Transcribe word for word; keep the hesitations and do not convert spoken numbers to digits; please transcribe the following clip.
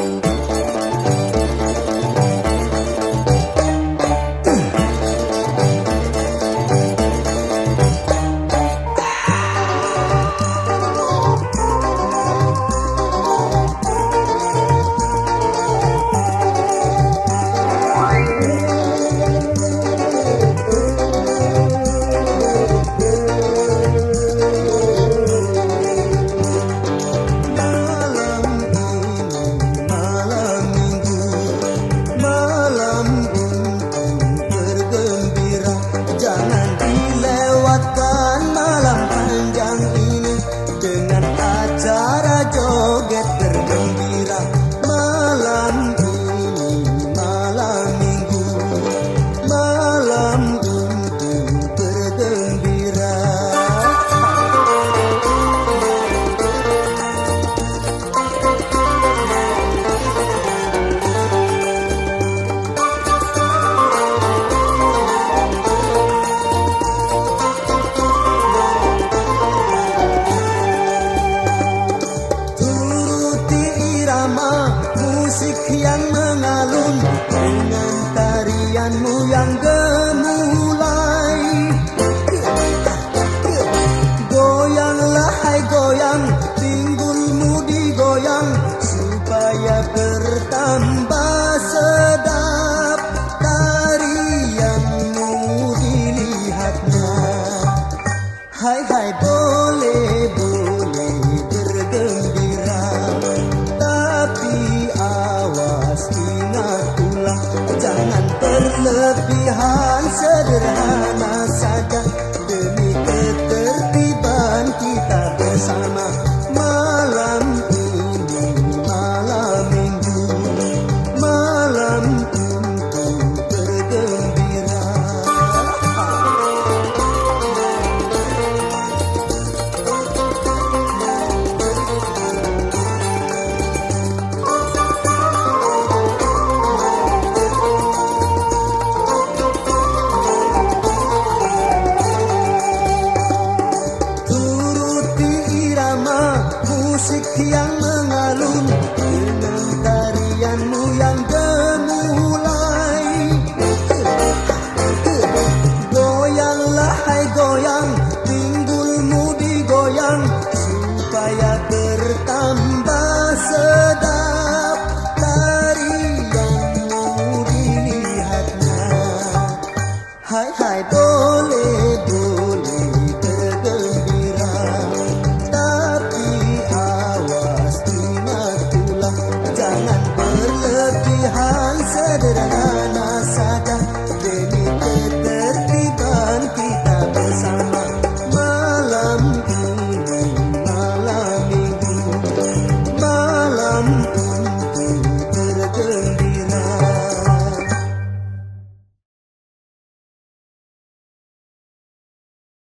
Musik yang mengalun dengan tarianmu yang gemulai. Goyanglah hai goyang, pinggulmu digoyang supaya bertambah sedap tarianmu dilihatnya. Hai hai boleh boleh bergembira, tapi awas ingat pula jangan berlebihan, sederhana saja demi ketertiban kita bersama. Malam ini malam minggu, malam untuk bergembira. Musik yang mengalun dengan tarianmu yang gemulai. Goyanglah hai goyang, pinggulmu digoyang supaya bertambah sedap tarianmu dilihatnya. Hai hai boleh boleh bergembira, jangan berlebihan, sederhana